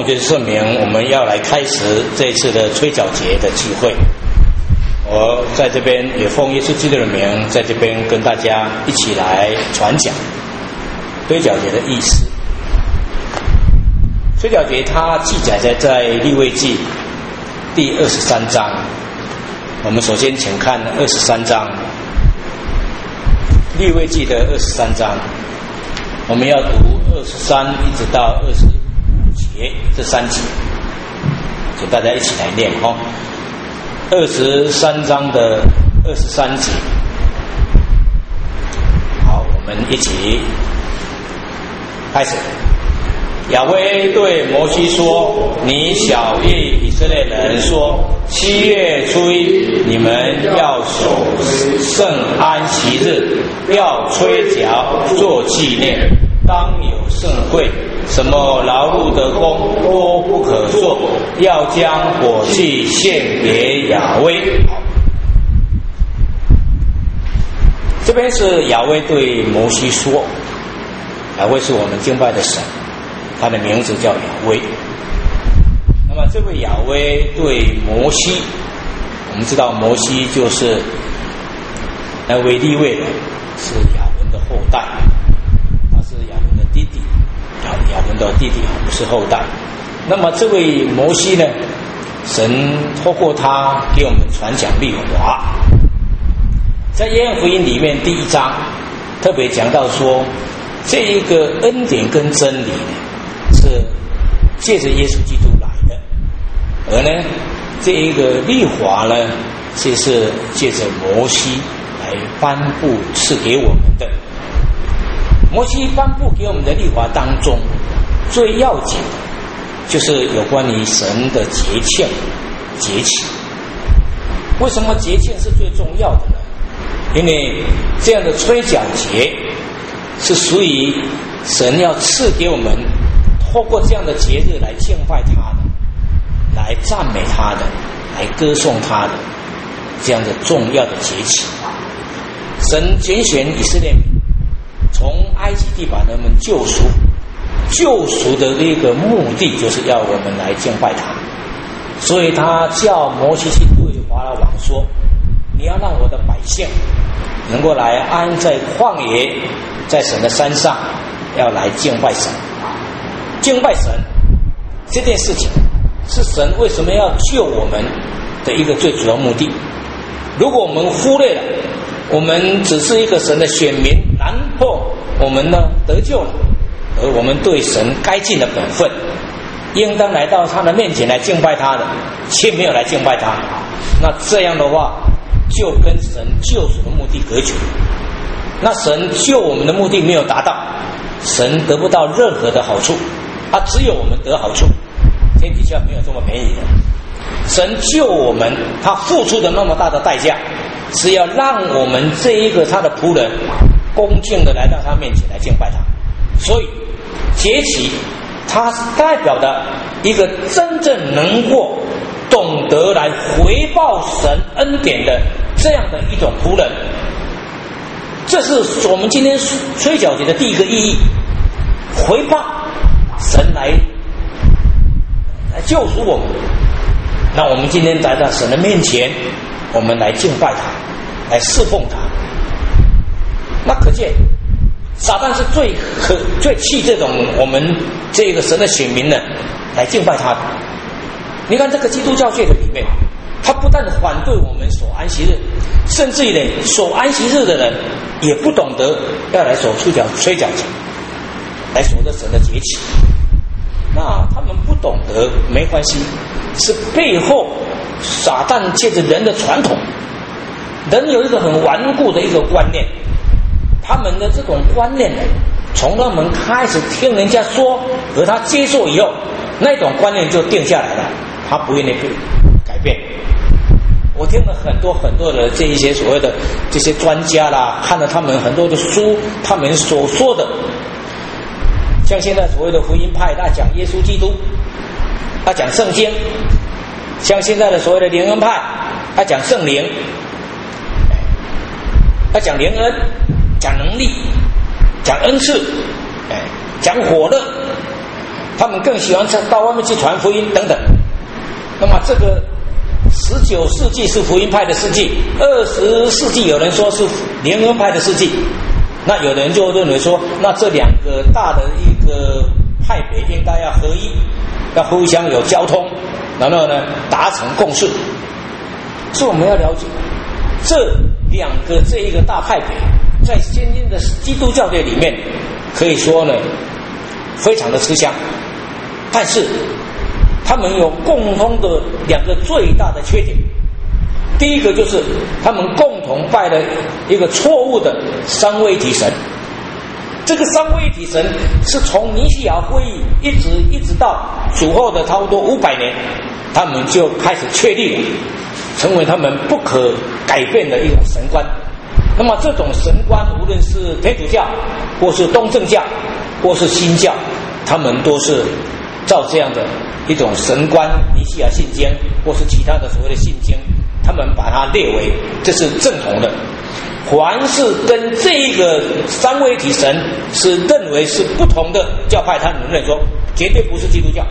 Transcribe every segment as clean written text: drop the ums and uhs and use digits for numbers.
奉献圣名，我们要来开始这一次的吹角节的聚会。我在这边也奉耶稣基督的名，在这边跟大家一起来传讲吹角节的意思。吹角节它记载在利未记第23章。我们首先请看23章，利未记的23章，我们要读23一直到25节，这3节，请大家一起来念哦。23章的23节，好，我们一起开始。亚威对摩西说：“你晓谕以色列人说，7月初1，你们要守圣安息日，要吹角做纪念，当有盛会，什么劳碌的工都不可做，要将火祭献给亚威。”这边是亚威对摩西说，亚威是我们敬拜的神，他的名字叫亚威。那么这位亚威对摩西，我们知道摩西就是那位利未人，是亚伦的后代，他是亚伦的弟弟，亚伦的弟弟不是后代。那么这位摩西呢，神透过他给我们传讲律法。在约翰福音里面第1章特别讲到说，这一个恩典跟真理是借着耶稣基督来的，而呢这一个律法呢，却是借着摩西来颁布赐给我们的。摩西颁布给我们的律法当中，最要紧的就是有关于神的节庆节期。为什么节庆是最重要的呢？因为这样的吹角节是属于神要赐给我们，透过这样的节日来敬拜他的，来赞美他的，来歌颂他的这样的重要的节期。神拣选以色列民从埃及地把他们救赎的那个目的就是要我们来敬拜他，所以他叫摩西去对法老王说，你要让我的百姓能够来安在旷野，在神的山上，要来敬拜神。敬拜神这件事情是神为什么要救我们的一个最主要目的。如果我们忽略了，我们只是一个神的选民，然后我们呢得救了，而我们对神该尽的本分，应当来到他的面前来敬拜他的，却没有来敬拜他，那这样的话就跟神救赎的目的隔绝。那神救我们的目的没有达到，神得不到任何的好处，只有我们得好处。天底下没有这么便宜的。神救我们，他付出的那么大的代价，是要让我们这一个他的仆人恭敬的来到他面前来敬拜他。所以节期它是代表的一个真正能够懂得来回报神恩典的这样的一种仆人。这是我们今天吹角节的第一个意义，回报神来救赎我们。那我们今天来到神的面前，我们来敬拜他，来侍奉他。那可见撒旦是最气这种我们这个神的选民呢来敬拜他的。你看这个基督教界的里面，他不但反对我们守安息日，甚至于呢守安息日的人也不懂得要来守吹角节，来守着神的节期。那他们不懂得没关系，是背后撒旦借着人的传统，人有一个很顽固的一个观念，他们的这种观念呢，从他们开始听人家说和他接受以后，那种观念就定下来了，他不愿意改变。我听了很多的这一些所谓的这些专家啦，看了他们很多的书，他们所说的，像现在所谓的福音派，他讲耶稣基督，他讲圣经；像现在的所谓的灵恩派，他讲圣灵，他讲灵恩，讲能力，讲恩赐，讲火热， 他们更喜欢到外面去传福音等等。那么这个19世纪是福音派的世纪，20世纪有人说是灵恩派的世纪，那有人就认为说，那这两个大的一个派别应该要合一，要互相有交通，然后呢达成共识。所以我们要了解这两个这一个大派别在先进的基督教界里面可以说呢非常的吃香，但是他们有共同的两个最大的缺点。第一个就是他们共同拜了一个错误的三位一体神。这个三位一体神是从尼西亚会议一直到主后的差不多500年，他们就开始确立了，成为他们不可改变的一种神观。那么这种神观无论是天主教或是东正教或是新教，他们都是照这样的一种神观，尼西亚信经或是其他的所谓的信经，他们把它列为这是正统的。凡是跟这个三位一体神是认为是不同的教派，他们认为说绝对不是基督教。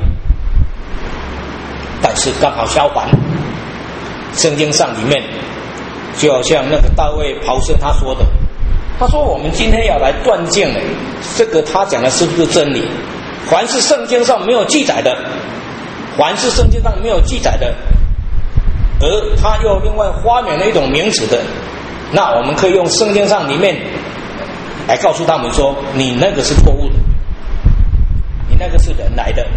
但是刚好相反，圣经上里面就好像那个大卫袍瑟他说的，他说我们今天要来断定呢，这个他讲的是不是真理？凡是圣经上没有记载的，凡是圣经上没有记载的，而他又另外发明了一种名词的，那我们可以用圣经上里面来告诉他们说，你那个是错误的，你那个是人来的。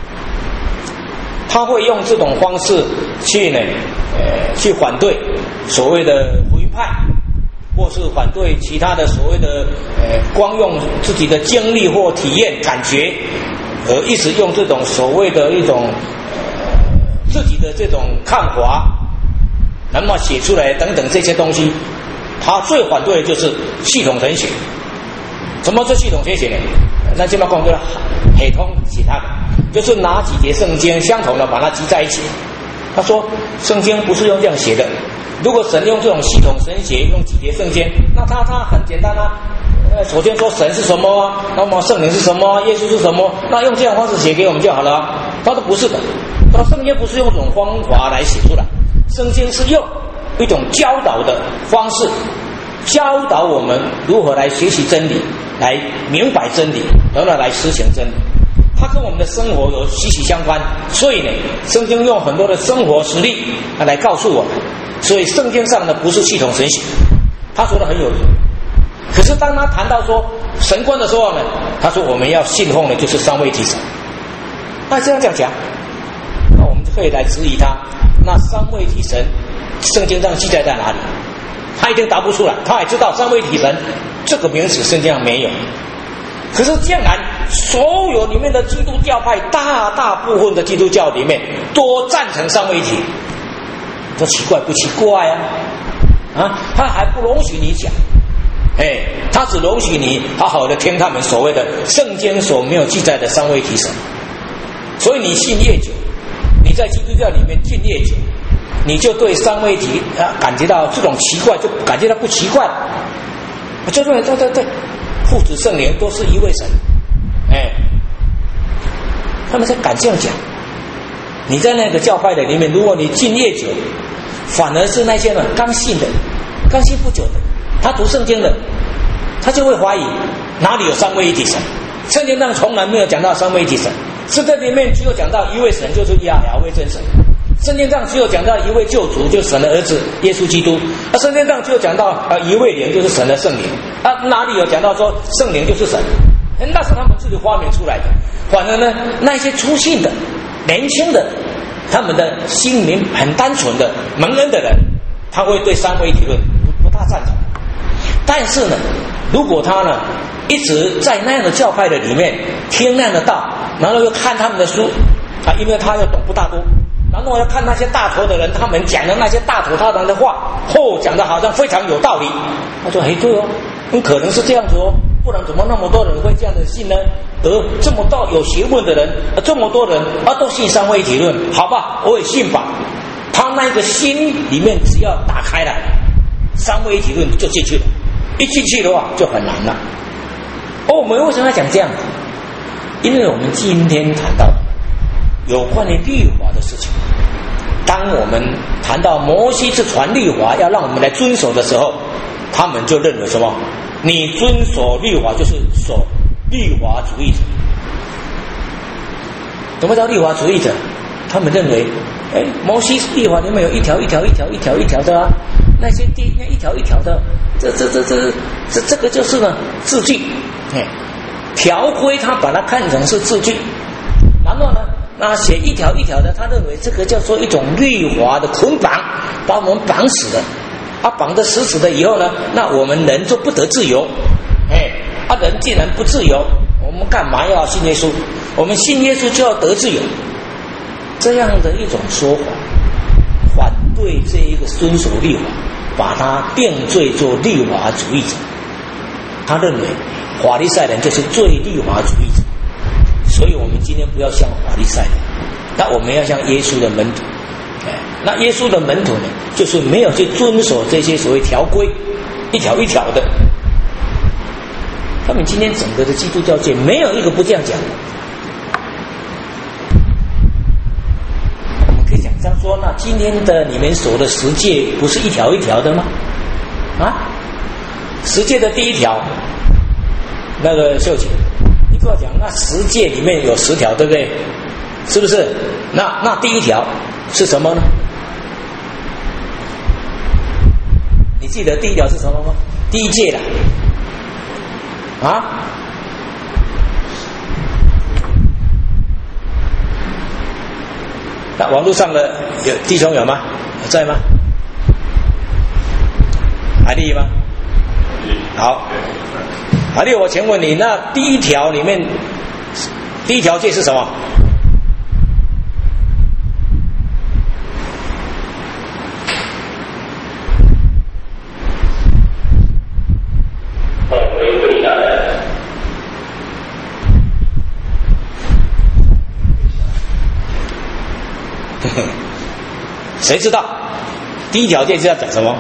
他会用这种方式去呢，去反对所谓的福音派，或是反对其他的所谓的光用自己的经历或体验感觉，而一直用这种所谓的一种自己的这种看法，那么写出来等等这些东西。他最反对的就是系统神学。什么是系统神学呢？那这么讲就是hệ thống其他的，就是拿几节圣经相同的把它集在一起。他说圣经不是用这样写的，如果神用这种系统神学，用几节圣经，那他很简单啊。首先说神是什么，那么圣灵是什么，耶稣是什么，那用这样方式写给我们就好了啊。他说不是的，他说圣经不是用这种方法来写出来，圣经是用一种教导的方式，教导我们如何来学习真理，来明白真理，然后来实行真理。它跟我们的生活有息息相关，所以呢，圣经用很多的生活实例来告诉我们。所以圣经上呢不是系统神学，他说的很有理。可是当他谈到说神观的时候呢，他说我们要信奉的就是三位一体神。那这样讲，那我们就可以来质疑他，那三位一体神圣经上记载在哪里？他一定答不出来。他也知道三位一体神这个名词圣经上没有，可是竟然所有里面的基督教派大部分的基督教里面都赞成三位一体。这奇怪不奇怪啊？他还不容许你讲，他只容许你好好的听他们所谓的圣经所没有记载的三位一体神。所以你信越久，你在基督教里面信越久，你就对三位一体感觉到这种奇怪，就感觉到不奇怪。就认为对，父子圣灵都是一位神，他们才敢这样讲。你在那个教派的里面，如果你信越久，反而是那些人刚信不久的，他读圣经的，他就会怀疑哪里有三位一体神。圣经上从来没有讲到三位一体神，圣经里面只有讲到一位神，就是亚威真神。圣经上只有讲到一位救主，就是神的儿子耶稣基督。圣经上只有讲到一位灵，就是神的圣灵。哪里有讲到说圣灵就是神？那是他们自己发明出来的。反而呢，那些初信的年轻的，他们的心灵很单纯的蒙恩的人，他会对三位一体论不大赞成。但是呢，如果他呢一直在那样的教派的里面听那样的道，然后又看他们的书因为他又懂不大多，然后要看那些大头的人，他们讲的那些大头大堂的话，讲的好像非常有道理。他说对哦，可能是这样子哦，不然怎么那么多人会这样的信呢？这么多有学问的人，这么多人都信三位一体论，好吧，我也信吧。他那个心里面只要打开了，三位一体论就进去了。一进去的话就很难了。我们为什么要讲这样？ 因为我们今天谈到有关于律法的事情，当我们谈到摩西是传律法要让我们来遵守的时候，他们就认为什么？你遵守律法就是守律法主义者。什么叫律法主义者？他们认为，摩西律法里面有一条一条的啊，那些一条一条的，这个就是呢字句，条规他把它看成是字句，然后呢，那写一条一条的，他认为这个叫做一种律法的捆绑，把我们绑死了，绑得死死的以后呢，那我们人就不得自由，人既然不自由，我们干嘛要信耶稣？我们信耶稣就要得自由。这样的一种说法，反对这一个遵守律法，把他定罪做律法主义者。他认为法利赛人就是最律法主义者，所以我们今天不要像法利赛人，那我们要像耶稣的门徒。那耶稣的门徒呢，就是没有去遵守这些所谓条规，一条一条的。他们今天整个的基督教界没有一个不这样讲的。这样说，那今天的你们守的十诫不是一条一条的吗？十诫的第一条，那个秀琴，你跟我讲，那十诫里面有10条，对不对？是不是？那第一条是什么呢？你记得第一条是什么吗？第一诫了。那网络上的有弟兄有吗？在吗？海丽吗？好，海丽，我请问你，那第一条里面，第一条诫是什么？谁知道第一条诫是要讲什么？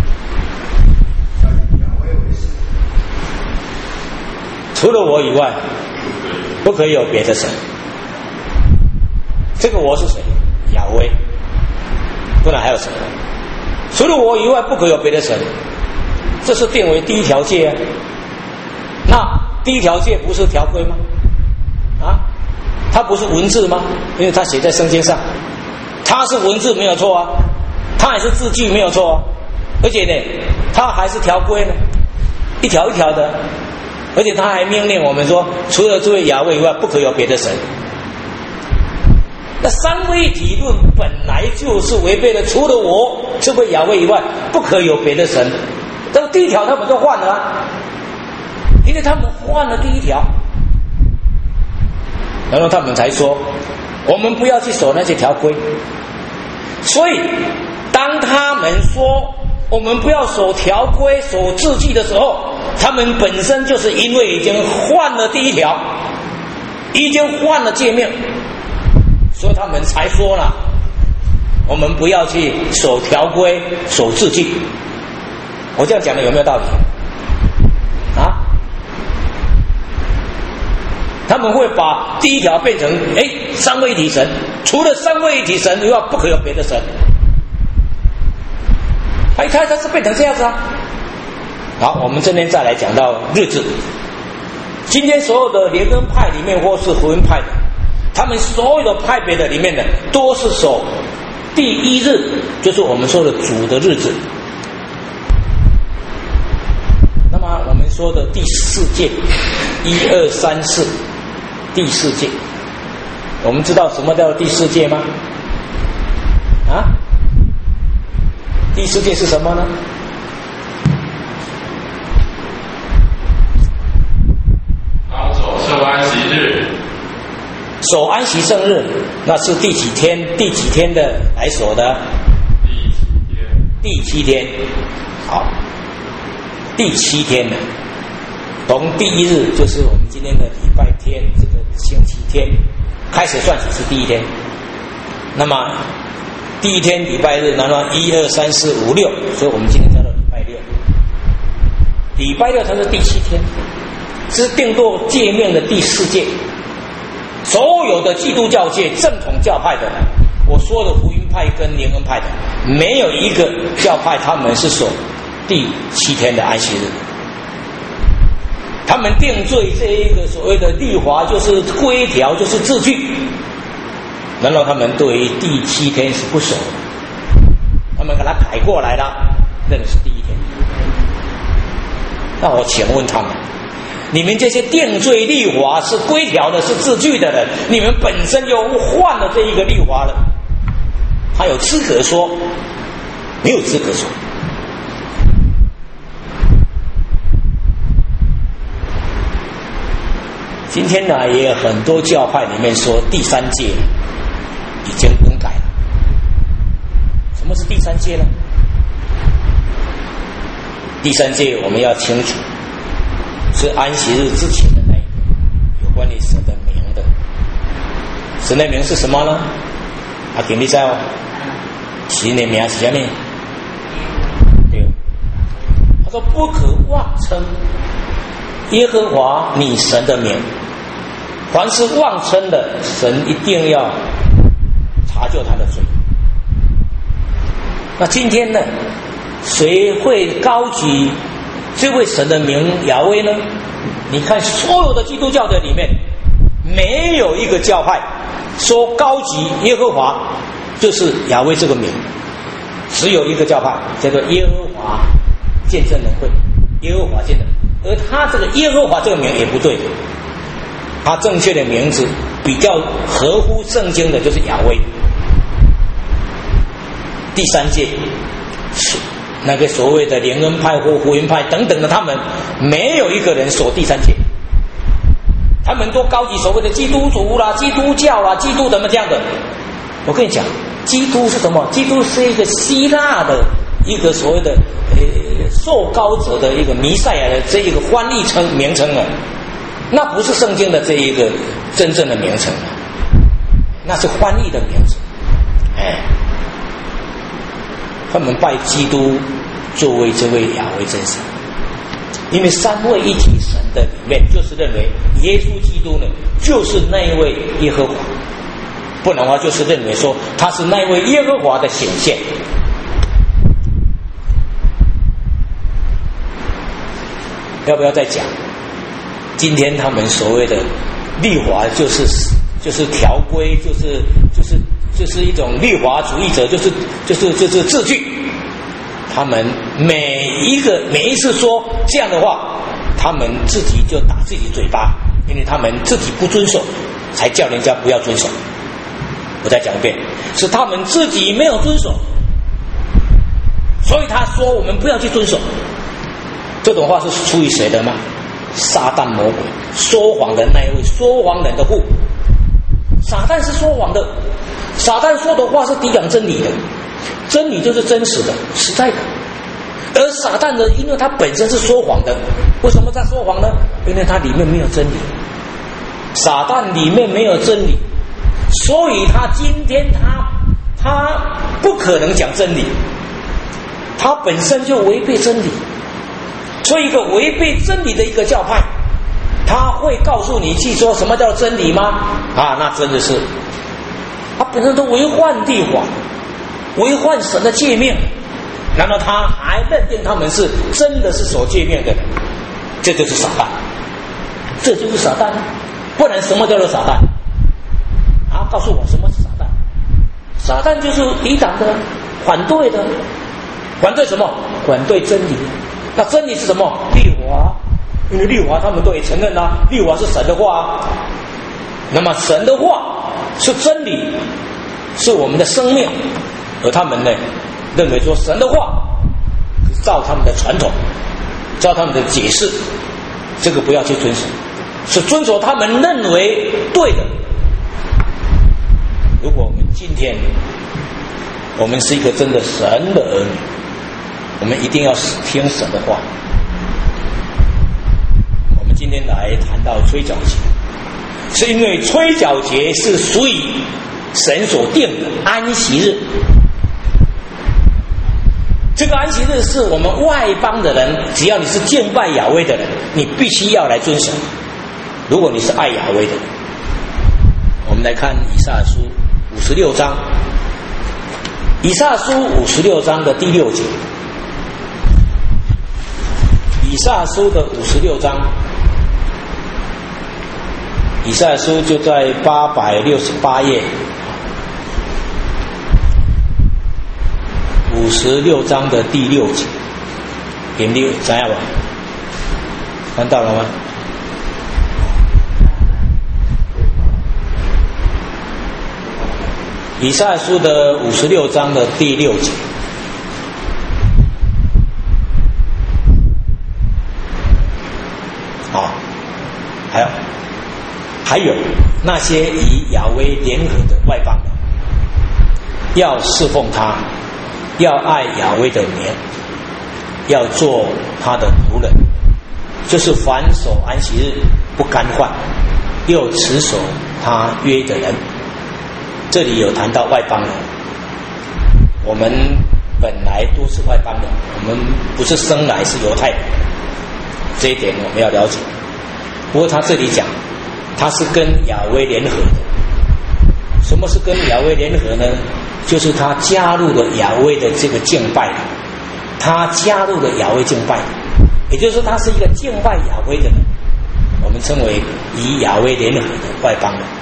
除了我以外，不可以有别的神。这个我是谁？亚威，不然还有什么？除了我以外，不可以有别的神。这是定为第一条诫啊。那第一条诫不是条规吗？它不是文字吗？因为它写在圣经上。它是文字没有错啊，它也是字句没有错啊，而且呢，它还是条规呢，一条一条的，而且它还命令我们说，除了这位亚威以外，不可有别的神。那三位一体论本来就是违背了，除了我这位亚威以外，不可有别的神。但第一条他们就换了啊，因为他们换了第一条，然后他们才说，我们不要去守那些条规。所以当他们说我们不要守条规守字句的时候，他们本身就是因为已经换了第一条，已经换了诫命，所以他们才说了我们不要去守条规守字句。我这样讲的有没有道理他们会把第一条变成三位一体神，除了三位一体神以外，不可有别的神。他是变成这样子啊。好，我们这边再来讲到日子。今天所有的联根派里面或是福音派的，他们所有的派别的里面的都是守第一日，就是我们说的主的日子。那么我们说的第4诫，1、2、3、4，第4诫，我们知道什么叫第4诫吗？第4诫是什么呢？ 守安息日。 守安息圣日，那是第几天？第几天的来守的？第7天。好，第7天呢，从第1日，就是我们今天的礼拜天，这个星期天开始算起是第1天。那么第1天礼拜日，然后1、2、3、4、5、6，所以我们今天叫做礼拜6。礼拜6它是第7天，是定做诫命的第4诫。 所有的基督教界正统教派的，我说的福音派跟灵恩派的，没有一个教派他们是守第7天的安息日。他们定罪这一个所谓的律法就是规条，就是字句，然后他们对于第7天是不守的，他们给他改过来了，认为是第1天。那我请问他们，你们这些定罪律法是规条的，是字句的人，你们本身就换了这一个律法了，他有资格说？没有资格说。今天呢，也有很多教派里面说第3诫已经更改了。什么是第3诫呢？第3诫我们要清楚，是安息日之前的那一个，有关于神的名的。神的名是什么呢？给你知道，神的名是什么？对，他说不可妄称耶和华你神的名，凡是妄称的，神一定要查究他的罪。那今天呢，谁会高举这位神的名雅威呢？你看所有的基督教的里面，没有一个教派说高举耶和华就是雅威这个名，只有一个教派叫做耶和华见证人会，耶和华见证。而他这个耶和华这个名也不对的，他正确的名字比较合乎圣经的就是雅威。第3诫是那个所谓的灵恩派或福音派等等的，他们没有一个人守第3诫，他们都高举所谓的基督徒啦、基督教啦、基督怎么这样的。我跟你讲，基督是什么？基督是一个希腊的一个所谓的受膏者的一个弥赛亚的这一个翻译名称啊，那不是圣经的这一个真正的名称啊，那是翻译的名字。他们拜基督作为这位雅威真神，因为3位一体神的里面就是认为耶稣基督呢就是那一位耶和华，不然的话就是认为说他是那位耶和华的显现。要不要再讲？今天他们所谓的律法就是条规，就是一种律法主义者，就是字句。他们每一次说这样的话，他们自己就打自己嘴巴，因为他们自己不遵守，才叫人家不要遵守。我再讲一遍，是他们自己没有遵守，所以他说我们不要去遵守。这种话是出于谁的吗？撒旦魔鬼，说谎的那一位，说谎人的父。撒旦是说谎的，撒旦说的话是抵挡真理的，真理就是真实的、实在的。而撒旦呢，因为他本身是说谎的，为什么他说谎呢？因为他里面没有真理，撒旦里面没有真理，所以他今天他不可能讲真理，他本身就违背真理。所以一个违背真理的一个教派，他会告诉你去说什么叫真理吗？那真的是他本身都违反律法，违反神的诫命，然后他还认定他们是真的是守诫命的人，这就是撒旦，这就是撒旦。不然什么叫做撒旦？告诉我什么是撒旦？撒旦就是抵挡的、反对的，反对什么？反对真理。那真理是什么？律法，因为律法他们都也承认啦，律法是神的话。那么神的话是真理，是我们的生命，而他们呢认为说神的话是照他们的传统，照他们的解释，这个不要去遵守，是遵守他们认为对的。如果我们今天我们是一个真的神的儿女，我们一定要听神的话。我们今天来谈到吹角节，是因为吹角节是属于神所定的安息日。这个安息日是我们外邦的人，只要你是敬拜雅威的人，你必须要来遵守。如果你是爱雅威的， 们来看以赛亚书56章，以赛亚书56章的第6节，以赛亚书的56章，以赛亚书就在868页，56章的第6节，点6怎样吧？看到了吗？以赛亚书的56章的第6节，还有那些以亚威联合的外邦人，要侍奉他，要爱亚威的名，要做他的仆人，就是凡守安息日不干犯，又持守他约的人。这里有谈到外邦人，我们本来都是外邦人，我们不是生来是犹太人，这一点我们要了解。不过他这里讲他是跟亚威联合的。什么是跟亚威联合呢？就是他加入了亚威的这个敬拜，他加入了亚威敬拜，也就是说他是一个敬拜亚威的人，我们称为以亚威联合的外邦人。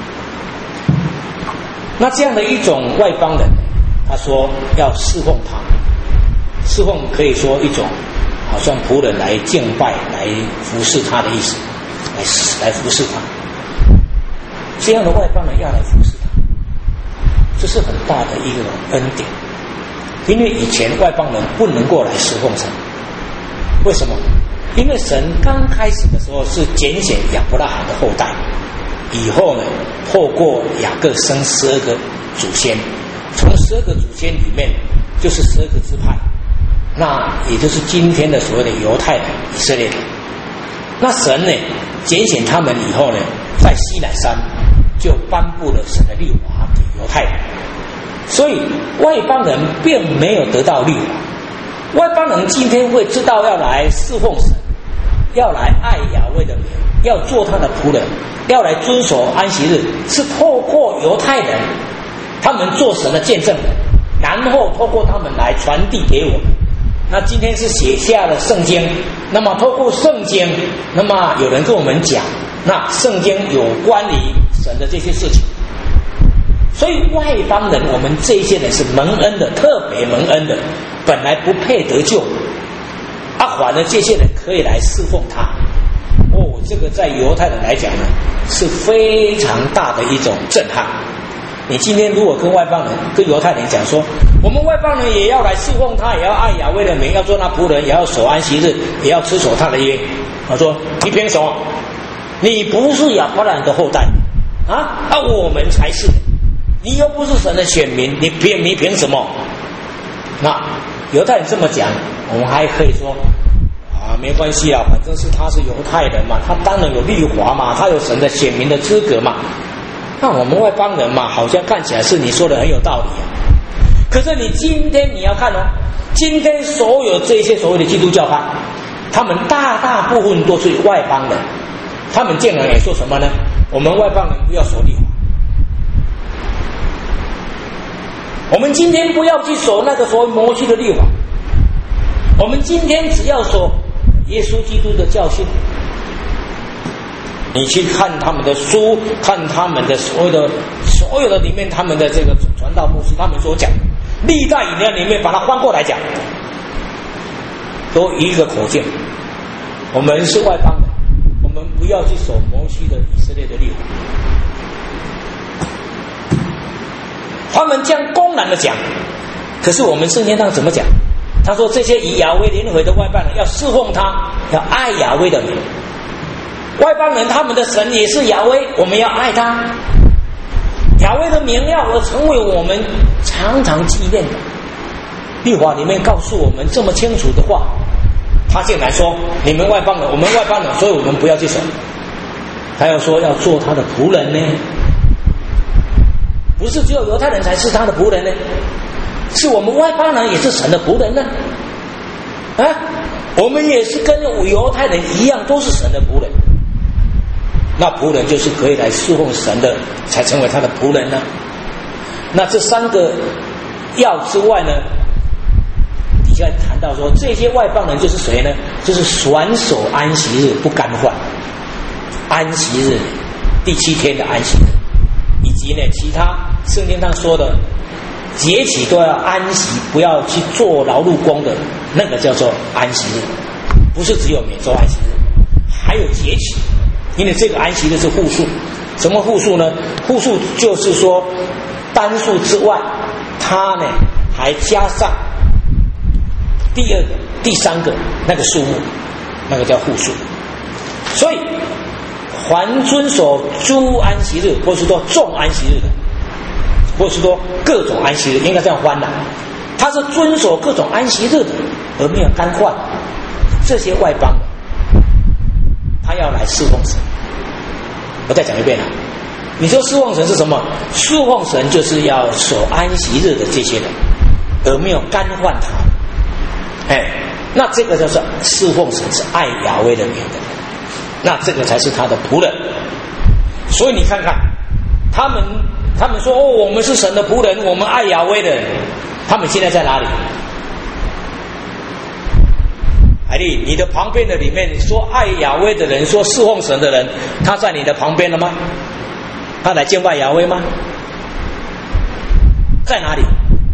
那这样的一种外邦人，他说要侍奉他，侍奉可以说一种好像仆人来敬拜来服侍他的意思，来服侍他。这样的外邦人要来服侍他，这是很大的一个恩典。因为以前外邦人不能够来侍奉神，为什么？因为神刚开始的时候是拣选亚伯拉罕的后代，以后呢，透过雅各生12个祖先，从12个祖先里面就是12个支派，那也就是今天的所谓的犹太人、以色列人。那神呢，拣选他们以后呢，在西乃山就颁布了神的律法给犹太人，所以外邦人并没有得到律法。外邦人今天会知道要来侍奉神，要来爱亚威的名，要做他的仆人，要来遵守安息日，是透过犹太人他们做神的见证人，然后透过他们来传递给我们。那今天是写下了圣经，那么透过圣经，那么有人跟我们讲，那圣经有关于神的这些事情。所以外邦人，我们这些人是蒙恩的，特别蒙恩的，本来不配得救，反而这些人可以来侍奉他。这个在犹太人来讲呢，是非常大的一种震撼。你今天如果跟外邦人、跟犹太人讲说，我们外邦人也要来侍奉他，也要爱亚威的名，要做他仆人，也要守安息日，也要持守他的约。他说：你凭什么？你不是亚伯拉罕的后代啊？我们才是。你又不是神的选民，你凭什么？那犹太人这么讲，我们还可以说没关系啊，反正是他是犹太人嘛，他当然有律法嘛，他有神的选民的资格嘛。那我们外邦人嘛，好像看起来是你说的很有道理啊。可是你今天你要看哦，今天所有这些所谓的基督教派，他们大部分都是外邦人，他们竟然也说什么呢？我们外邦人不要守律法，我们今天不要去守那个所谓摩西的律法，我们今天只要守耶稣基督的教训。你去看他们的书，看他们的所有的里面，他们的这个传道牧师他们所讲的历代以来里面，把它翻过来讲，都一个口径：我们是外邦人，我们不要去守摩西的以色列的律法。他们这样公然的讲，可是我们圣经上怎么讲？他说这些以亚威联合的外邦人要侍奉他，要爱亚威的名。外邦人他们的神也是亚威，我们要爱他。亚威的名要成为我们常常纪念的。律法里面告诉我们这么清楚的话，他竟然说你们外邦人，我们外邦人，所以我们不要去守。他要说要做他的仆人呢，不是只有犹太人才是他的仆人呢，是我们外邦人也是神的仆人呢。我们也是跟犹太人一样，都是神的仆人。 那仆人就是可以来侍奉神的，才成为他的仆人呢。那这3个要之外呢，底下谈到说，这些外邦人就是谁呢？就是选守安息日不干犯，安息日第7天的安息日，以及呢其他圣经上说的节期都要安息，不要去做劳碌工的，那个叫做安息日，不是只有每周安息日，还有节期。因为这个安息日是复数，什么复数呢？复数就是说单数之外，它呢还加上第2个、第3个那个数目，那个叫复数。所以凡遵守诸安息日，或是说众安息日的，或是说各种安息日，应该这样翻啦。他是遵守各种安息日的，而没有干犯这些外邦的，他要来侍奉神。我再讲一遍了，你说侍奉神是什么？侍奉神就是要守安息日的这些人，而没有干犯他。那这个就是侍奉神，是爱雅威的名的，那这个才是他的仆人。所以你看看，他们说我们是神的仆人，我们爱雅威的人，他们现在在哪里？海丽，你的旁边的里面说爱雅威的人，说侍奉神的人，他在你的旁边了吗？他来敬拜雅威吗？在哪里？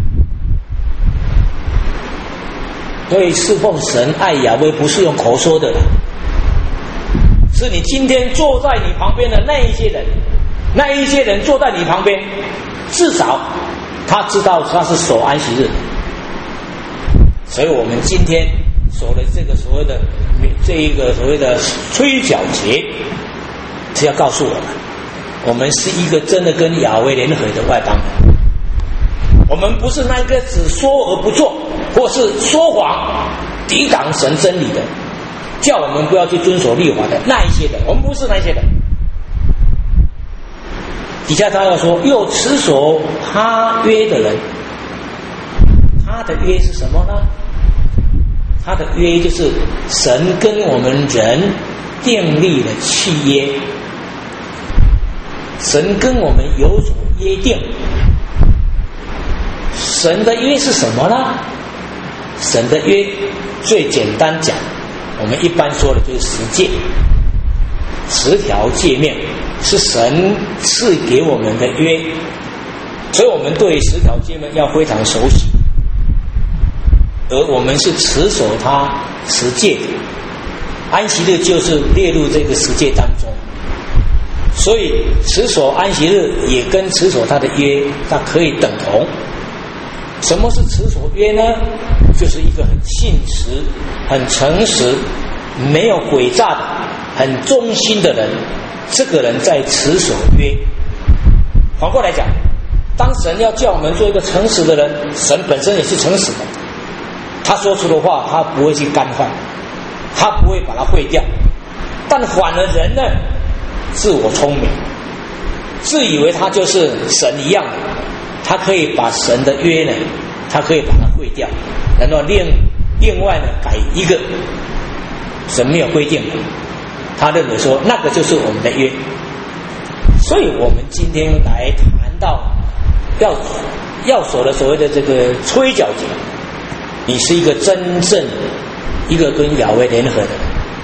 所以侍奉神爱雅威不是用口说的，是你今天坐在你旁边的那一些人，那一些人坐在你旁边，至少他知道他是守安息日。所以我们今天守了这个所谓的吹角节，是要告诉我们是一个真的跟雅威联合的外邦人。我们不是那个只说而不做，或是说谎抵挡神真理的，叫我们不要去遵守律法的那一些人，我们不是那些人。底下他要说，又持守他约的人，他的约是什么呢？他的约就是神跟我们人订立了契约，神跟我们有所约定。神的约是什么呢？神的约最简单讲，我们一般说的就是10诫，10条诫命是神赐给我们的约，所以我们对10条诫命要非常熟悉，而我们是持守它10诫的。安息日就是列入这个10诫当中，所以持守安息日也跟持守它的约，它可以等同。什么是持守约呢？就是一个很信实、很诚实、没有诡诈的、很忠心的人，这个人在持守约。反过来讲，当神要叫我们做一个诚实的人，神本身也是诚实的，他说出的话他不会去干犯，他不会把它废掉。但反而人呢，自我聪明，自以为他就是神一样的，他可以把神的约呢，他可以把它废掉，然后另外呢改一个神没有规定的，他认为说那个就是我们的约。所以我们今天来谈到要守的所谓的这个吹角节，你是一个真正一个跟雅威联合的人，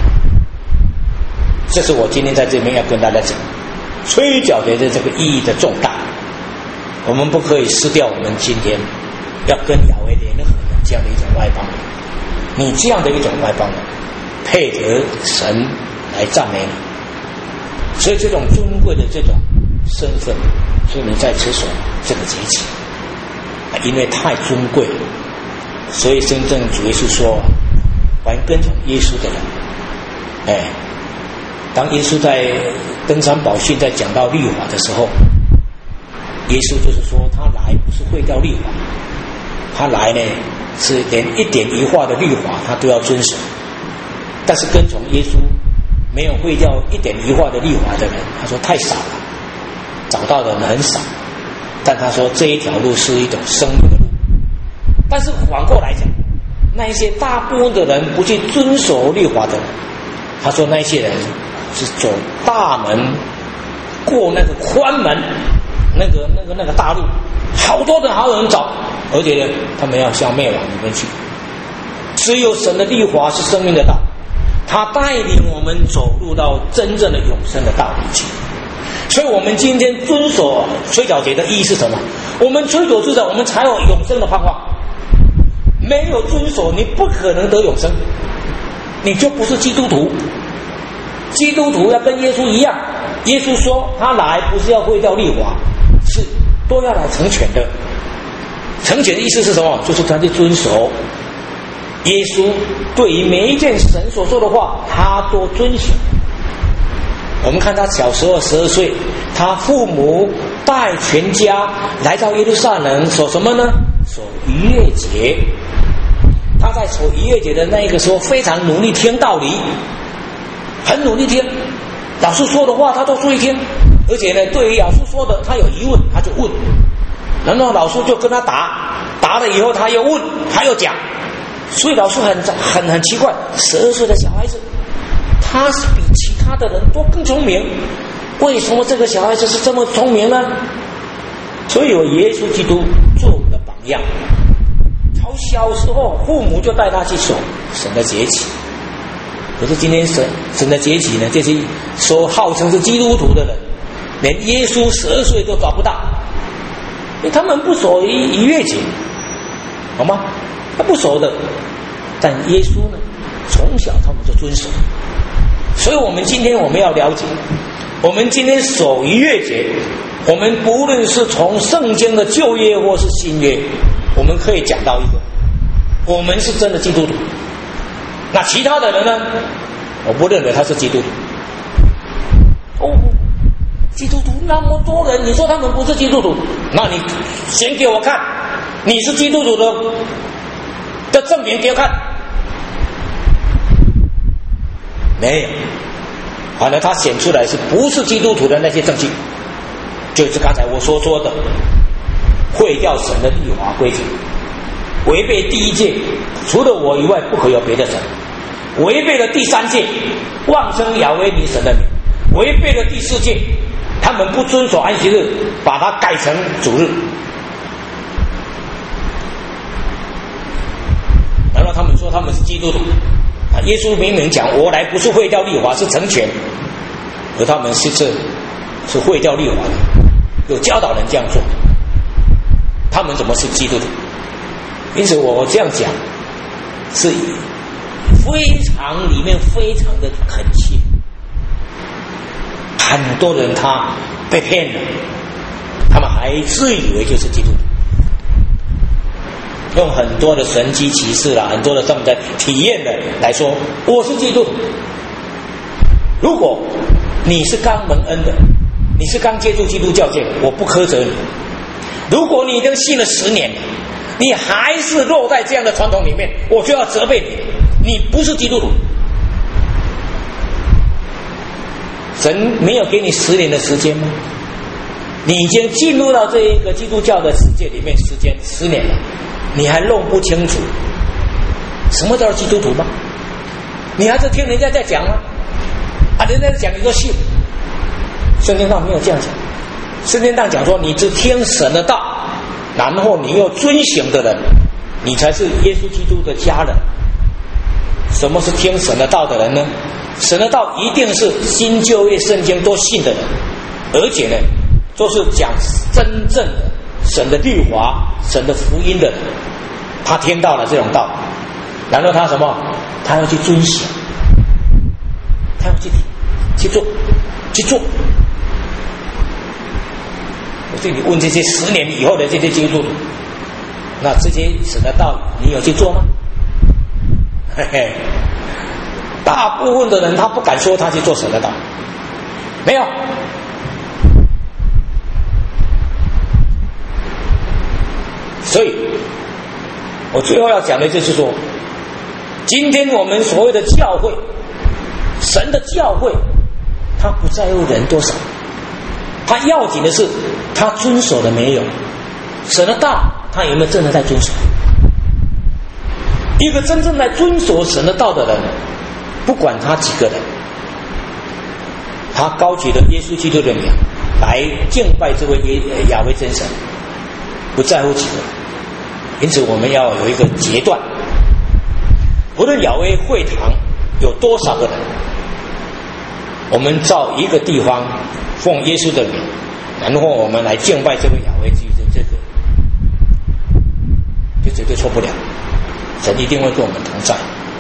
这是我今天在这边要跟大家讲吹角节的这个意义的重大。我们不可以失掉我们今天要跟雅威联合的这样的一种外邦人。你这样的一种外邦人配得神来赞美你，所以这种尊贵的这种身份，所以你在持守这个节期，因为太尊贵了，所以真正主耶稣说，凡跟从耶稣的人，当耶稣在登山宝训在讲到律法的时候，耶稣就是说他来不是废掉律法，他来呢是连一点一画的律法他都要遵守。但是跟从耶稣没有废掉一点一画的律法的人，他说太少了，找到的人很少。但他说这一条路是一种生命的路。但是反过来讲，那一些大部分的人不去遵守律法的人，他说那些人是走大门，过那个宽门，那个大路，好多人找，而且呢，他们要向灭亡里面去。只有神的律法是生命的道，他带领我们走入到真正的永生的道里去。所以我们今天遵守吹角节的意义是什么？我们吹角之后，我们才有永生的盼望。没有遵守，你不可能得永生，你就不是基督徒。基督徒要跟耶稣一样，耶稣说他来不是要废掉律法，是都要来成全的。成全的意思是什么？就是他去遵守。耶稣对于每一件神所说的话，他都遵守。我们看他小时候12岁，他父母带全家来到耶路撒冷守什么呢？守逾越节。他在守逾越节的那个时候非常努力听道理，很努力听老师说的话，他都注意听。而且呢，对于老师说的他有疑问他就问，然后老师就跟他答了以后他又问他又讲。所以老师很奇怪，12岁的小孩子他是比其他的人都更聪明，为什么这个小孩子是这么聪明呢？所以有耶稣基督做我们的榜样。从小时候父母就带他去守神的节期。可是今天神的节期呢，这些说号称是基督徒的人，连耶稣12岁都找不到，因为他们不守逾越节，好吗？他不守的。但耶稣呢，从小他们就遵守。所以我们今天我们要了解，我们今天守逾越节，我们不论是从圣经的旧约或是新约，我们可以讲到一个，我们是真的基督徒。那其他的人呢，我不认为他是基督徒。基督徒那么多人，你说他们不是基督徒，那你先给我看你是基督徒的证明给我看。没有，反而他显出来是不是基督徒的那些证据，就是刚才我所说的毁掉神的律法规矩，违背第1诫，除了我以外不可有别的神，违背了第3诫，妄称亚威尼神的名，违背了第4诫，他们不遵守安息日，把它改成主日。然后他们说他们是基督徒，耶稣明明讲我来不是废掉律法，是成全，而他们是废掉律法的，有教导人这样做，他们怎么是基督徒？因此我这样讲是里面非常的恳切。很多人他被骗了，他们还自以为就是基督徒，用很多的神迹奇事啦，很多的这么的体验的来说我是基督徒。如果你是刚蒙恩的，你是刚接触基督教界，我不苛责你。如果你已经信了10年，你还是落在这样的传统里面，我就要责备你，你不是基督徒。神没有给你10年的时间吗？你已经进入到这一个基督教的世界里面，时间10年了，你还弄不清楚什么叫做基督徒吗？你还是听人家在讲吗？人家在讲你就信。圣经上没有这样讲，圣经上讲说你只听神的道，然后你又遵行的人，你才是耶稣基督的家人。什么是听神的道的人呢？神的道一定是新旧约圣经都信的人，而且呢都是讲真正的神的律法、神的福音的人。他听到了这种道，然后他什么？他要去遵行，他要去做。所以你问这些10年以后的这些基督徒，那这些神的道你有去做吗？嘿嘿，大部分的人他不敢说他去做神的道，没有。所以我最后要讲的就是说，今天我们所谓的教会，神的教会，他不在乎人多少，他要紧的是他遵守了没有，神的道他有没有真的在遵守。一个真正在遵守神的道的人，不管他几个人， 他高举了耶稣基督的名来敬拜这位亚威真神，不在乎几个人。因此我们要有一个决断，无论亚威会堂有多少个人，我们照一个地方奉耶稣的名，然后我们来敬拜这位亚威基督，这个就绝对错不了，神一定会跟我们同在。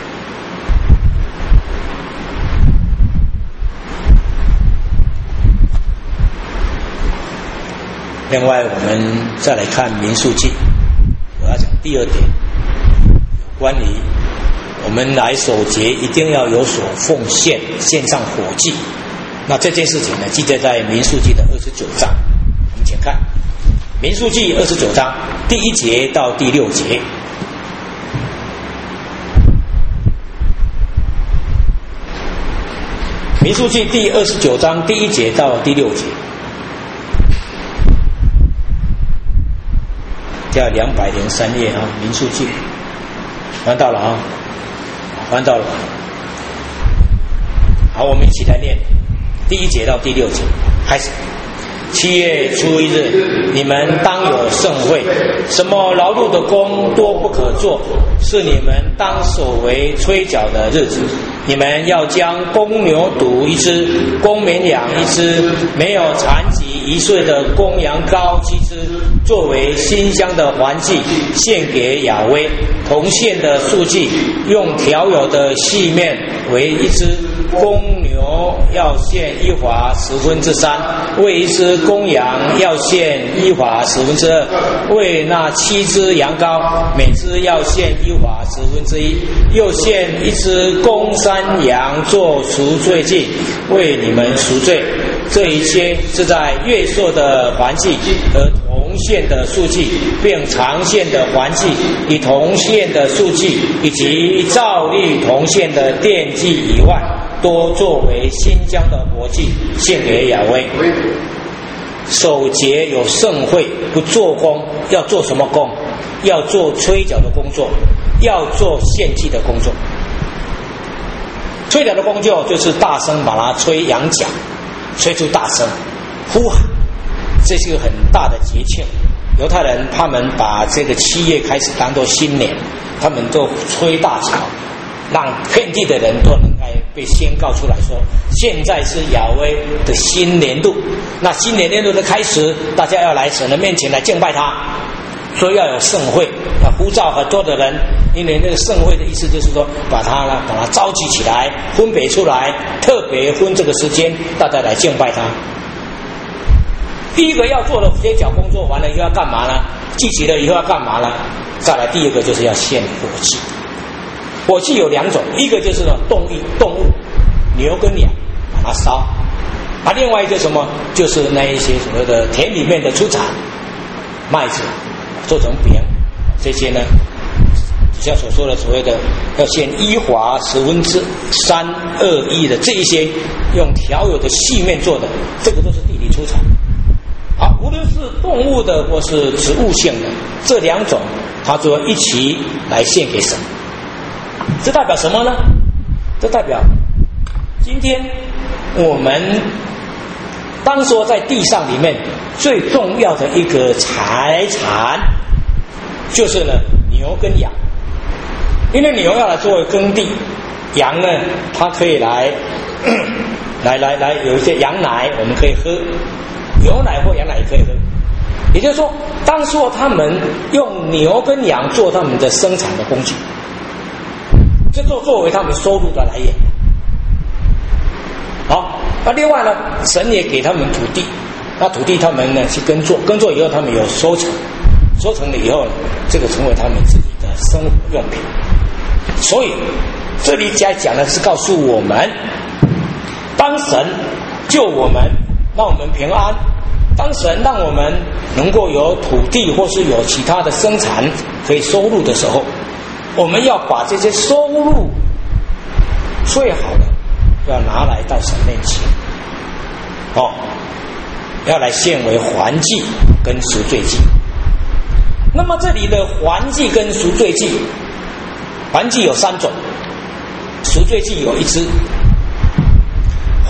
另外我们再来看民数记，我要讲第二点，关于我们来守节一定要有所奉献，献上火祭。那这件事情呢，记载在民数记的29章，我们请看民数记29章第1节到第6节。民数记第29章第1节到第6节，叫203页啊，民数记翻到了啊，翻到了。好，我们一起来念第1节到第6节，开始。7月初1日，你们当有盛会，什么劳碌的工多不可做，是你们当守为吹角的日子。你们要将公牛犊1只，公绵羊1只，没有残疾1岁的公羊羔7只，作为馨香的燔祭，献给亚威。同献的素祭，用调油的细面为1只。公牛要献1法3/10，为1只公羊要献1法2/10，为那7只羊羔，每只要献1法1/10，又献1只公山羊做赎罪祭，为你们赎罪。这一切是在月朔的燔祭和同献的素祭，并常献的燔祭，以同献的素祭以及照例同献的奠祭以外，多作为馨香的火祭，献给亚威。守节有盛会，不做工，要做什么工？要做吹角的工作，要做献祭的工作。吹角的工作就是大声把它吹羊角，吹出大声呼喊，这是一个很大的节庆。犹太人他们把这个7月开始当作新年，他们都吹大角，让遍地的人都能被宣告出来说，现在是亚威的新年度。那新年度的开始，大家要来神的面前来敬拜他，所以要有盛会，要呼召很多的人。因为那个盛会的意思就是说，把它召集起来，分别出来，特别分这个时间，大家来敬拜他。第一个要做的歇脚工作完了以后要干嘛呢？聚集了以后要干嘛呢？再来第二个就是要献火祭。火祭有2种，一个就是动物，牛跟羊把它烧，另外一个什么，就是那一些所谓的田里面的出产麦子做成饼，这些呢，像所说的所谓的要献1法3/10的这一些用调油的细面做的，这个都是地里出产。好，无论是动物的或是植物性的，这2种它就要一起来献给神。这代表什么呢？这代表今天我们当说在地上里面最重要的一个财产，就是呢牛跟羊。因为牛要来作为耕地，羊呢它可以来有一些羊奶我们可以喝，牛奶或羊奶也可以喝。也就是说，当说他们用牛跟羊做他们的生产的工具，这作为他们收入的来源。好，那另外呢，神也给他们土地，那土地他们呢去耕作，耕作以后他们有收成，收成了以后呢，这个成为他们自己的生活用品。所以这里讲的是告诉我们，当神救我们，让我们平安，当神让我们能够有土地或是有其他的生产可以收入的时候，我们要把这些收入最好的要拿来到神面前，要来献为燔祭跟赎罪祭。那么这里的燔祭跟赎罪祭，燔祭有3种，赎罪祭有1只。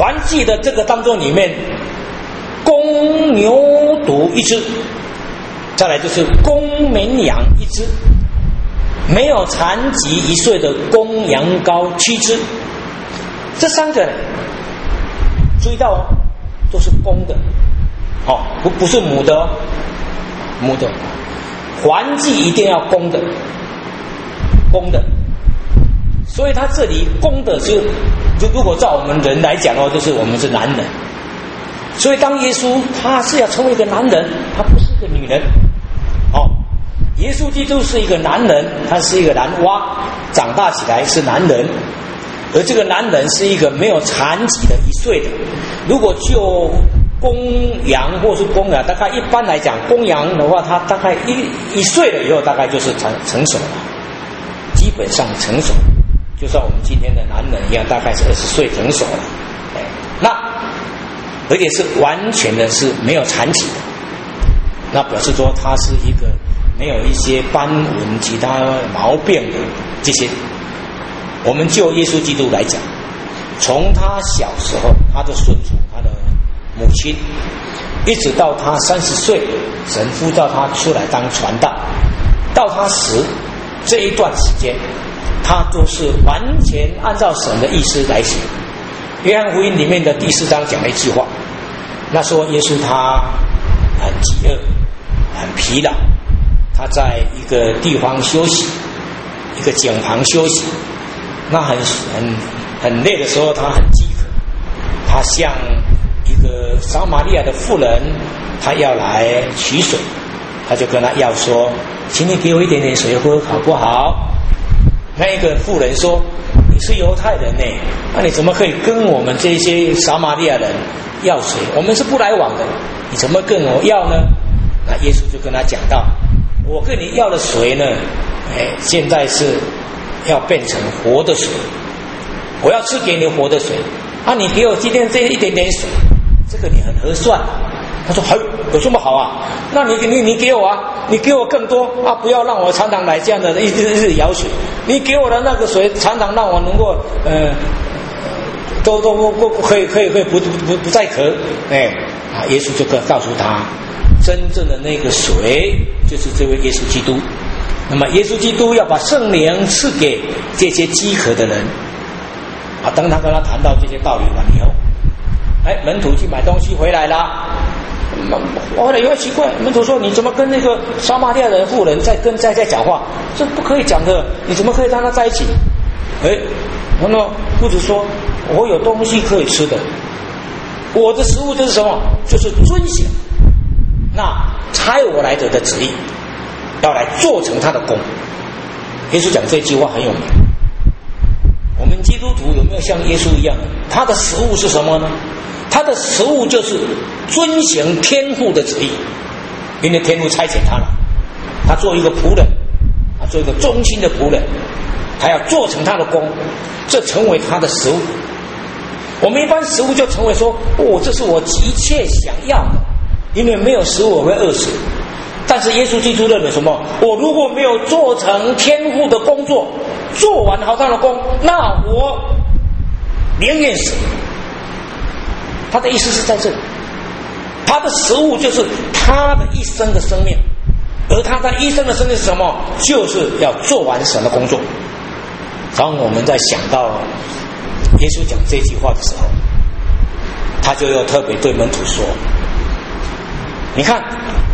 燔祭的这个当中里面，公牛犊一只，再来就是公绵羊一只，没有残疾1岁的公羊羔7只。这3个注意到哦，都是公的哦，不是母的哦，母的。燔祭一定要公的，公的。所以他这里公的就如果照我们人来讲的话，就是我们是男人。所以当耶稣他是要成为一个男人，他不是一个女人。哦，耶稣基督是一个男人，他是一个男娃，长大起来是男人。而这个男人是一个没有残疾的1岁的。如果就公羊或是公羊，大概一般来讲，公羊的话，它大概一岁了以后，大概就是成熟了，基本上成熟，就像我们今天的男人一样，大概是20岁成熟了。那而且是完全的是没有残疾的，那表示说他是一个没有一些斑纹、其他毛病的这些。我们就耶稣基督来讲，从他小时候，他的孙祖，他的母亲，一直到他30岁，神呼召他出来当传道，到他死这一段时间，他都是完全按照神的意思来写。约翰福音里面的第4章讲了一句话，那说耶稣他很饥饿，很疲劳，他在一个地方休息，一个井旁休息，那很累的时候，他很饥渴，他向一个撒玛利亚的妇人，他要来取水，他就跟他要说，请你给我一点点水喝好不好？那一个妇人说，你是犹太人呢，那你怎么可以跟我们这些撒玛利亚人要水？我们是不来往的，你怎么跟我要呢？那耶稣就跟他讲到，我跟你要的水呢，现在是要变成活的水，我要赐给你活的水啊！你给我今天这一点点水，这个你很合算。他说：“有这么好啊？那你给我啊，你给我更多啊！不要让我常常来这样的一直舀水。你给我的那个水，常常让我能够都可以不再渴。耶稣就告诉他，真正的那个水就是这位耶稣基督。那么耶稣基督要把圣灵赐给这些饥渴的人啊。当他跟他谈到这些道理完以后，门徒去买东西回来了。后来有点奇怪，门徒说：“你怎么跟那个撒玛利亚人妇人在讲话？这不可以讲的，你怎么可以跟他在一起？”那么夫子说：“我有东西可以吃的，我的食物就是什么？就是遵行那差我来者的旨意，要来做成他的功。”耶稣讲这句话很有名。我们基督徒有没有像耶稣一样？他的食物是什么呢？他的食物就是遵行天父的旨意，因为天父差遣他了，他做一个仆人，他做一个忠心的仆人，他要做成他的功，这成为他的食物。我们一般食物就成为说，这是我急切想要的，因为没有食物我会饿死。但是耶稣基督认为什么？我如果没有做成天父的工作，做完好他的功，那我宁愿死。他的意思是在这里，他的食物就是他的一生的生命，而他的一生的生命是什么？就是要做完神的工作。当我们在想到耶稣讲这句话的时候，他就要特别对门徒说：“你看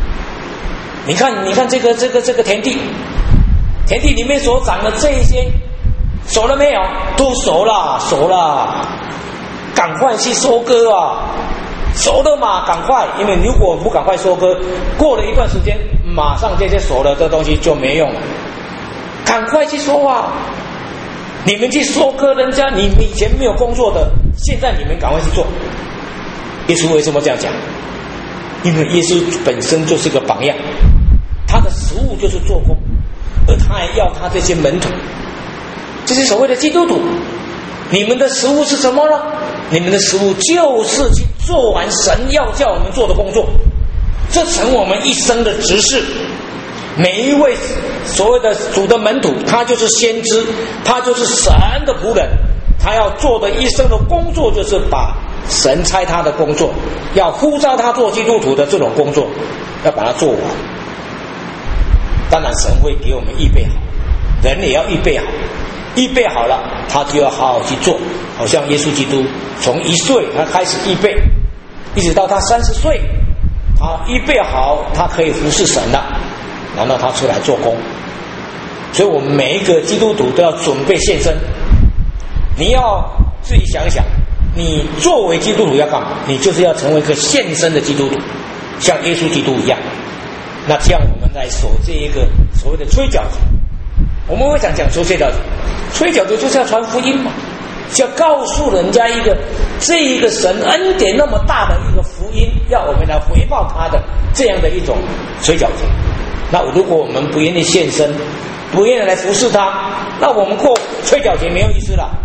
这个田地里面所长的这些熟了没有？都熟了。赶快去收割啊！熟了嘛，赶快，因为如果不赶快收割，过了一段时间，马上这些熟了的东西就没用了。赶快去收啊！你们去收割人家你们以前没有工作的，现在你们赶快去做。”耶稣为什么这样讲？因为耶稣本身就是个榜样，他的食物就是做工，而他还要他这些门徒，这些所谓的基督徒，你们的食物是什么呢？你们的食物就是去做完神要叫我们做的工作，这成我们一生的职事。每一位所谓的主的门徒，他就是先知，他就是神的仆人，他要做的一生的工作就是把神差他的工作，要呼召他做基督徒的这种工作，要把它做完。当然神会给我们预备好，人也要预备好，预备好了他就要好好去做。好像耶稣基督从1岁他开始预备，一直到他30岁，他预备好他可以服侍神了，然后他出来做工。所以我们每一个基督徒都要准备献身。你要自己想一想，你作为基督徒要干嘛？你就是要成为一个献身的基督徒，像耶稣基督一样。那这样我们来守这一个所谓的吹角节。我们会讲说吹角节，吹角节就是要传福音嘛，就要告诉人家这一个神恩典那么大的一个福音，要我们来回报他的这样的一种吹角节。那如果我们不愿意献身，不愿意来服侍他，那我们过吹角节没有意思了。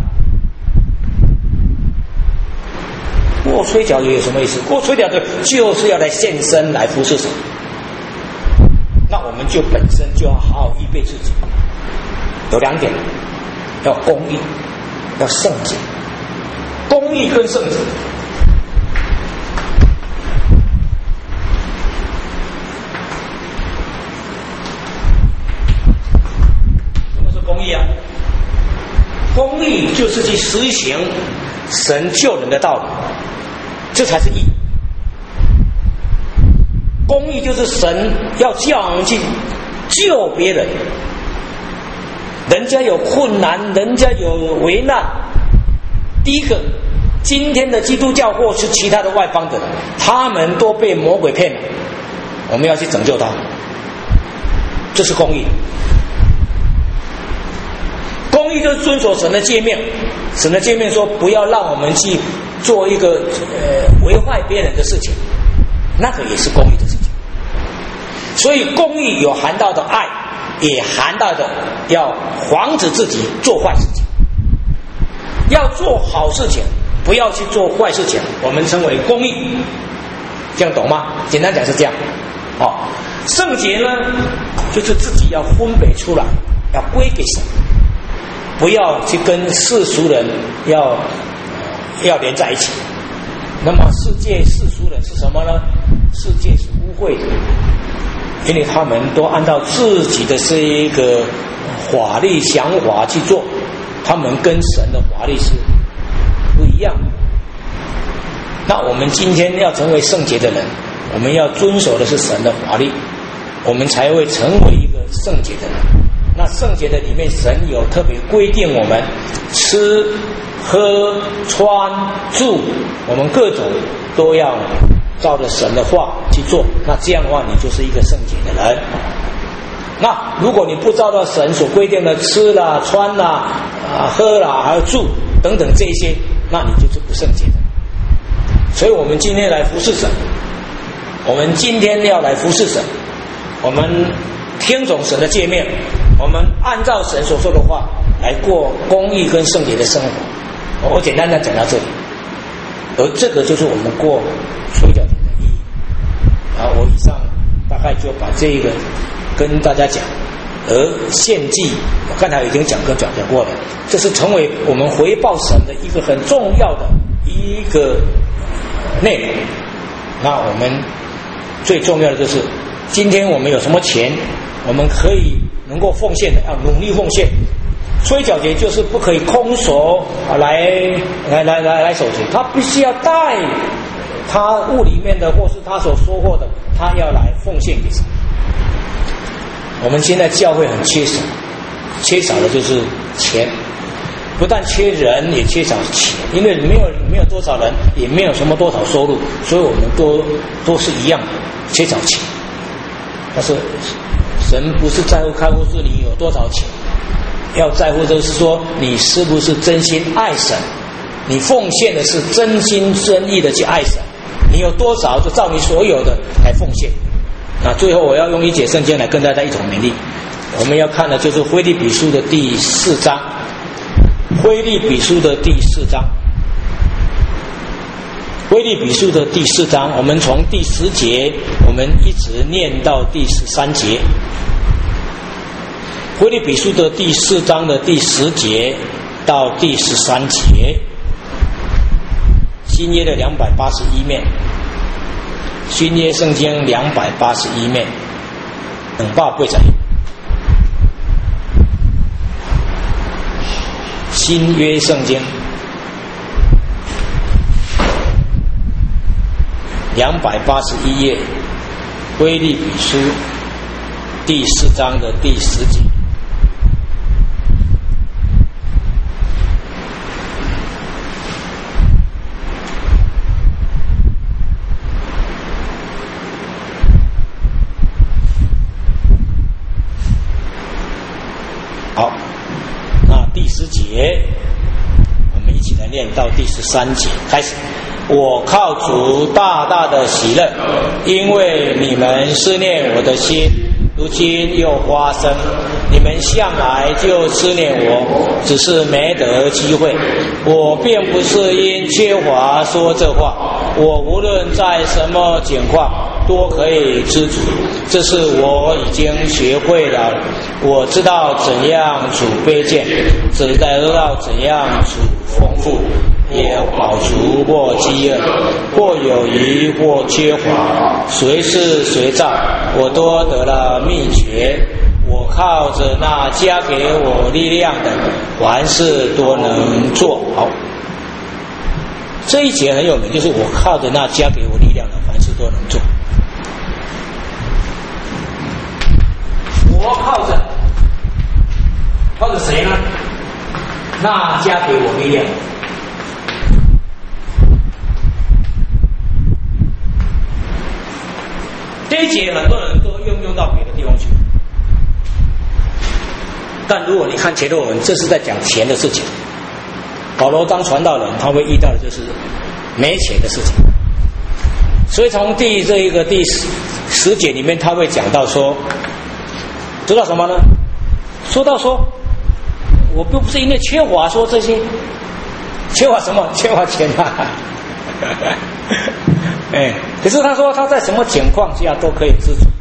过吹角节有什么意思？过吹角节就是要来献身来服侍神。那我们就本身就要好好预备自己，有2点，要公义，要圣洁。公义跟圣洁，什么是公义啊？公义就是去实行神救人的道理，这才是义。公义就是神要叫我们去救别人，人家有困难，人家有危难。第一个，今天的基督教或是其他的外邦的人，他们都被魔鬼骗了，我们要去拯救他，这是公义。公义就是遵守神的诫命，神的诫命说不要让我们去做一个危害别人的事情，那个也是公义的事情。所以公义有含到的爱，也含到的要防止自己做坏事情，要做好事情，不要去做坏事情，我们称为公义。这样懂吗？简单讲是这样。圣洁呢，就是自己要分别出来，要归给神，不要去跟世俗人要连在一起。那么世俗人是什么呢？世界是污秽的，因为他们都按照自己的这一个法律想法去做，他们跟神的法律是不一样。那我们今天要成为圣洁的人，我们要遵守的是神的法律，我们才会成为一个圣洁的人。那圣洁的里面，神有特别规定我们吃喝穿住，我们各种都要照着神的话去做。那这样的话，你就是一个圣洁的人。那如果你不照到神所规定的吃啦、穿啦、喝啦，还有住等等这些，那你就是不圣洁的。所以我们今天来服侍神，我们今天要来服侍神，我们听从神的诫命，我们按照神所说的话来过公义跟圣洁的生活。我简单的讲到这里，而这个就是我们过吹角节的意义。我以上大概就把这个跟大家讲。而献祭，我刚才已经讲过了，这是成为我们回报神的一个很重要的一个内容。那我们最重要的就是，今天我们有什么钱，我们可以能够奉献的，要努力奉献。吹角节就是不可以空手来守节，他必须要带他屋里面的或是他所收获的，他要来奉献给神。我们现在教会很缺少的就是钱，不但缺人，也缺少钱，因为没有多少人，也没有什么多少收入，所以我们都是一样的，缺少钱。但是神不是在乎是你有多少钱，要在乎就是说你是不是真心爱神，你奉献的是真心真意的去爱神，你有多少就照你所有的来奉献。那最后我要用一节圣经来跟大家一同勉励，我们要看的就是腓立比书的第4章，腓立比书的第4章，腓立比书的第4章，我们从第10节我们一直念到第13节。腓立比书的第4章的第10节到第13节， 新约的281面，新约圣经281面，280章。新约圣经281页，腓立比书第4章的第10节。好，那第10节，我们一起来念到第13节开始。我靠主大大的喜乐，因为你们思念我的心，如今又发生，你们向来就思念我，只是没得机会。我并不是因缺乏说这话，我无论在什么境况都可以知足，这是我已经学会了。我知道怎样处卑贱，知道怎样处丰富，也饱足或饥饿，或有余或缺乏，随事随在，我都得了秘诀。我靠着那加给我力量的，凡事都能做。好，这一节很有名，就是我靠着那加给我力量的，凡事都能做。我靠着谁呢？那加给我力量。这一节很多人都用到别的地方去，但如果你看前头文，这是在讲钱的事情。保罗当传道人，他会遇到的就是没钱的事情，所以从第10节里面，他会讲到说，知道什么呢？说到说，我并不是因为缺乏说这些，缺乏什么？缺乏钱啊！可是他说他在什么情况下都可以知足。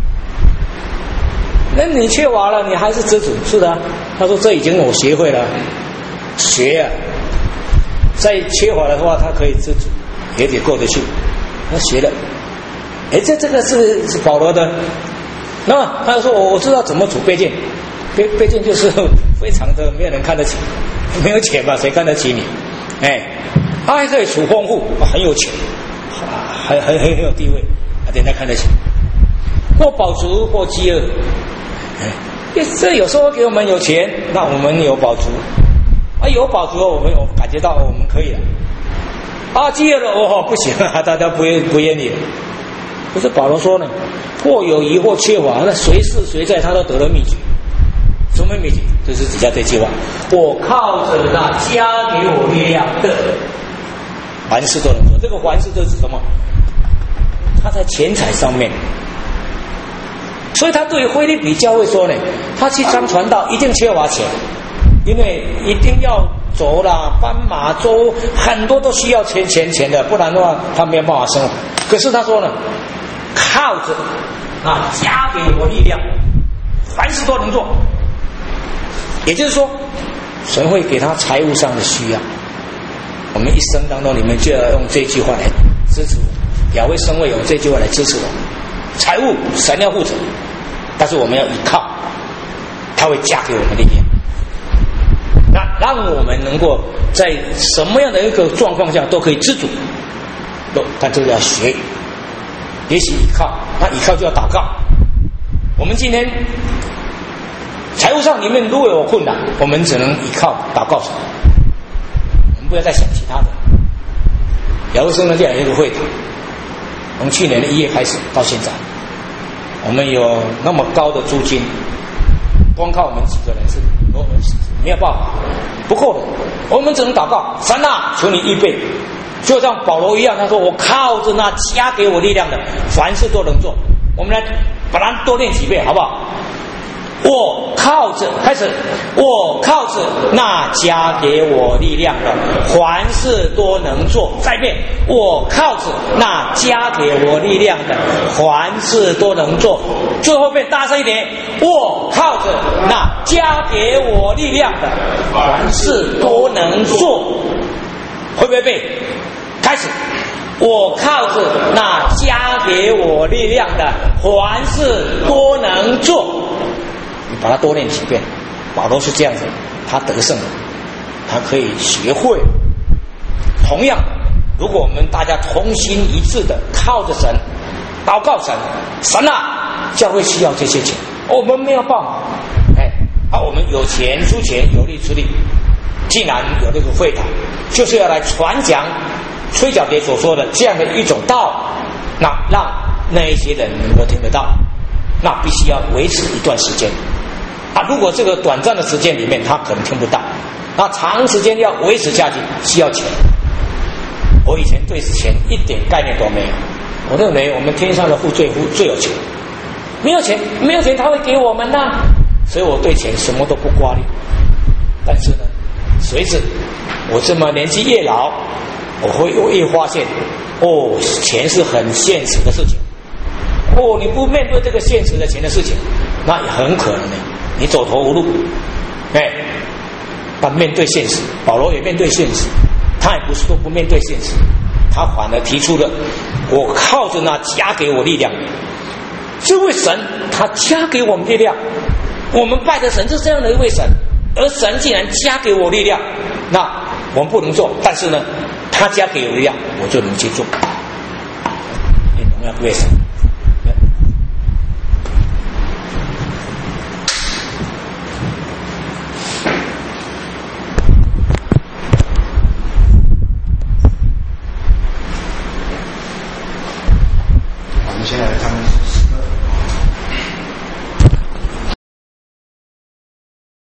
那你缺乏了，你还是知足？是的，他说这已经我学会了，学啊，再缺乏的话，他可以知足，也得过得去。他学了，这个是保罗的。那么他说我知道怎么处卑贱，卑贱就是非常的没有人看得起，没有钱嘛，谁看得起你？他还可以处丰富，很有钱，很有地位，人家看得起。或饱足或饥饿，这有时候给我们有钱，那我们有饱足，有饱足我们有感觉到我们可以了。饥饿了不行啊，大家不愿意了。可是保罗说呢，或有余或缺乏，那随事随在他都得了秘诀。什么秘诀？就是底下这句话：我靠着那加给我力量的，凡事都能做。这个凡事都是什么？他在钱财上面。所以他对腓立比教会说呢，他去当传道一定缺乏钱，因为一定要走啦、搬马舟，很多都需要钱的，不然的话他没有办法生活。可是他说呢，靠着加给我力量，凡事都能做。也就是说，神会给他财务上的需要。我们一生当中，你们就要用这句话来支持我，雅威神会用这句话来支持我。财务神要负责，但是我们要依靠，他会加给我们力量，那让我们能够在什么样的一个状况下都可以知足。但这个要学习依靠，那依靠就要祷告。我们今天财务上里面如果有困难，我们只能依靠祷告神，我们不要再想其他的。雅威圣人这样一个会堂，从去年的1月开始到现在，我们有那么高的租金，光靠我们几个人是没有办法，不够的。我们只能祷告，神啊，求你预备，就像保罗一样，他说我靠着那加给我力量的，凡事都能做。我们来把它多念几遍，好不好？我靠着，开始，我靠着那加给我力量的，凡事都能做。再一遍，我靠着那加给我力量的，凡事都能做。最后变大声一点，我靠着那加给我力量的，凡事都能做。会不会背？开开始，我靠着那加给我力量的，凡事多能做。你把它多念几遍，保罗是这样子，他得胜了，他可以学会。同样，如果我们大家同心一致的靠着神，祷告神，神啊，教会需要这些钱，我们没有办法，我们有钱出钱，有力出力。既然有这个会堂，就是要来传讲崔小蝶所说的这样的一种道，那让那一些人能够听得到，那必须要维持一段时间。如果这个短暂的时间里面他可能听不到，那长时间要维持下去需要钱。我以前对钱一点概念都没有，我认为我们天上的父最有钱，没有钱他会给我们呐，所以我对钱什么都不挂虑。但是呢，随着我这么年纪越老，我会越发现，钱是很现实的事情。你不面对这个现实的钱的事情，那也很可能呢，你走投无路。但面对现实，保罗也面对现实，他也不是说不面对现实，他反而提出了，我靠着那加给我力量，这位神他加给我们力量，我们拜的神是这样的一位神，而神既然加给我力量，那我们不能做，但是呢，他加给我力量，我就能去做。荣耀归神。